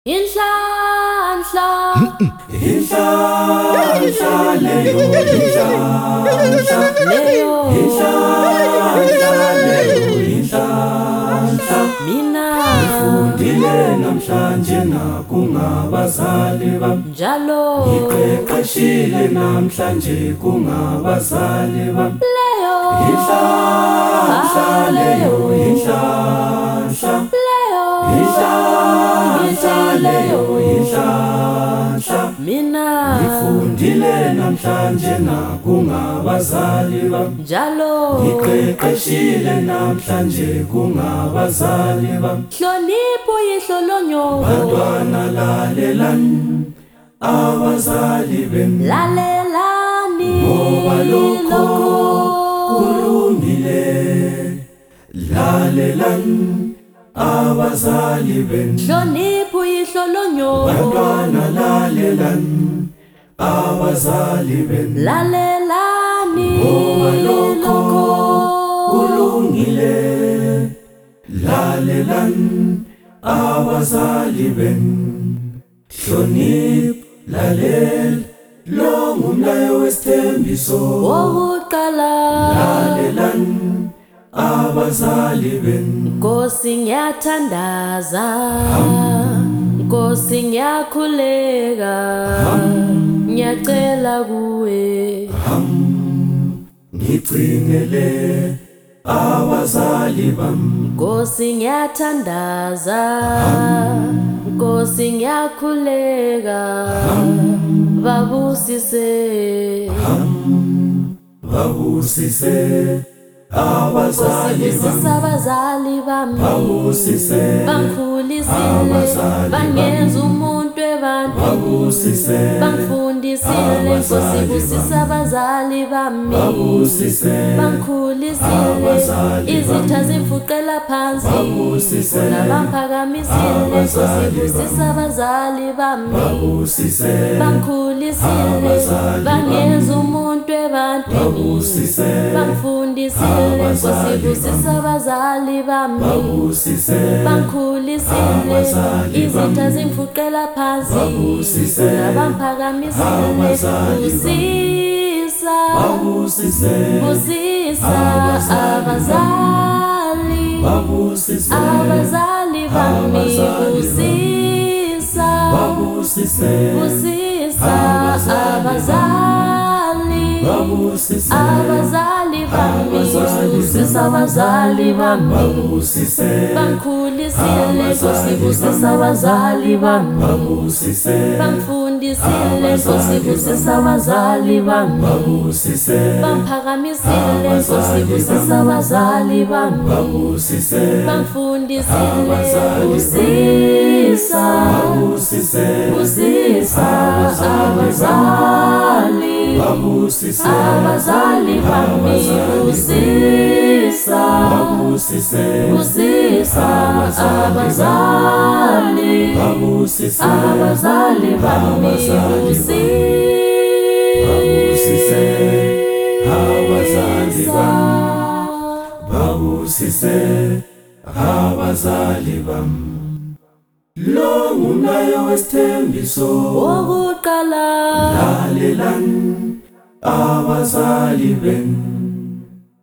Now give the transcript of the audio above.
Inhlanhla leyo inhlanhla mina ngifundile namhlanje nakungabazali bami njalo ngiqeqeshile namhlanje kungabazali bami inhlanhla leyo inhlanhla mina ngifundile namhlanje nakungabazali bami njalo ngiqeqeshile namhlanje kungabazali bami hlonipho yihlolonyoka bantwana lalelani abazali benu lalelani ngoba lokho kulungile lalelani abazali benu hlonipho yihlolonyoka bantwana lalelani abazali benu lalelani ngoba lokho kulungile lalelani abazali benu hlonipha lalela lo ngumlayo wesithembiso wokuqala lalelani abazali benu Nkosi ngiyathandaza Nkosi ngiyakhuleka ngiyacela kuwe ngicingele abazali bami Nkosi ngiyathandaza Nkosi ngiyakhuleka babusise abazali bami babusise bangikhulisile bangenza umuntu ebantu babusise bangifundisile Nkosi busisa abazali bami babusise bangikhulisile izitha zimfuqela phansi babusise nabaphakamisile Nkosi busisa abazali bami babusise bangikhulisile bangenza umuntu ebantu babusise bangifundisile Nkosi busisa abazali bami babusise bangikhulisile izitha zimfuqela phansi babusise nabaphakamisile busisa abazali babusise abazali bami busisa abazali abazali bami busisa abazali bami bangikhulisile Nkosi busisa abazali bami bangifundisile Nkosi busisa abazali bami bamphakamisile Nkosi busisa abazali bami bangifundisile busisa abazali bami busisa abazali bami babusise abazali bami lo ngumlayo wesithembiso wokuqala lalelani abazali benu